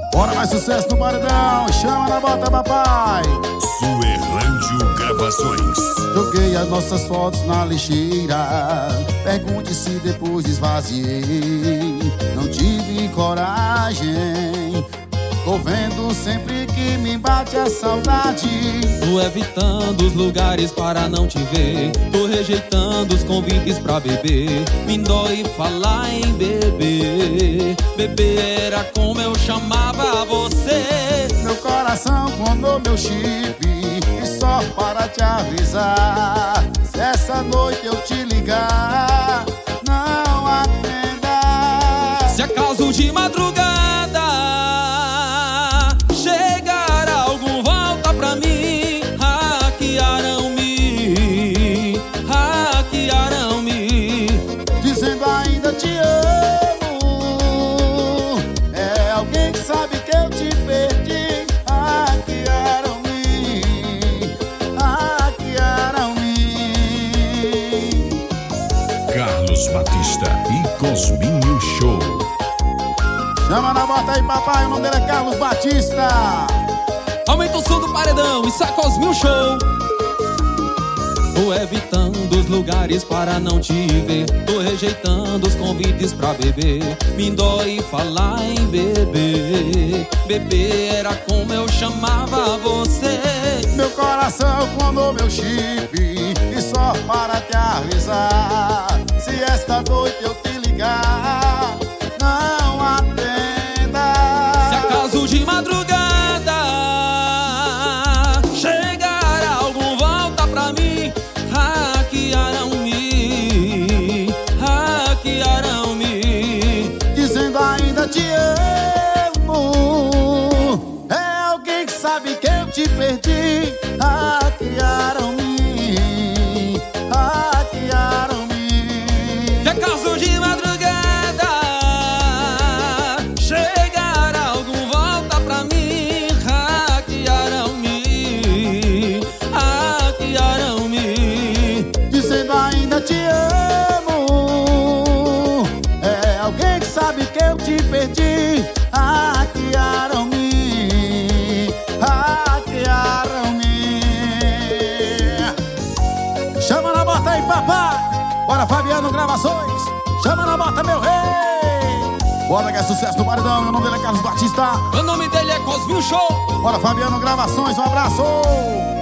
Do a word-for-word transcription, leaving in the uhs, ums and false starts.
Bora mais sucesso no paredão, chama na bota, papai. Suerlândio Gravações. Joguei as nossas fotos na lixeira, pergunte se depois esvaziei. Não tive coragem, tô vendo sempre que me bate a saudade. Tô evitando os lugares para não te ver, tô rejeitando os convites pra beber. Me dói falar em beber, beber era como eu chamava você. Meu coração clonou meu chip, e só para te avisar, se essa noite eu te ligar, não atenda. Se acaso de madrugada chegar algum, volta pra mim. Hackearam-me, hackearam-me, dizendo ainda te amo. É alguém que sabe que eu te perdi. Hackearam-me, hackearam-me. Carlos Batista e Cosminho Show. Chama na bota aí, papai, o nome dele é Carlos Batista. Aumenta o som do paredão, isso é Cosminho Show. Tô evitando os lugares para não te ver, tô rejeitando os convites pra beber. Me dói falar em beber, beber era como eu chamava você. Meu coração clonou meu chip, e só para te avisar, se esta noite eu te ligar, não atenda. Se acaso de madrugada chegar algum, volta pra mim. Hackearam-me, hackearam-me, dizendo ainda te amo. É alguém que sabe que eu te perdi. Hackearam-me, hackearam-me. se acaso de madrugada chegar algum, volta pra mim. Hackearam-me, hackearam-me, dizendo ainda te amo. É alguém que sabe que eu te perdi. Hackearam-me, hackearam-me. Chama na bota aí, papai. Bora, Fabiano Gravações. Chama na bota, meu rei. Bora que é sucesso no paredão. O nome dele é Carlos Batista. o nome dele é Cosminho Show. Bora, Fabiano Gravações, um abraço.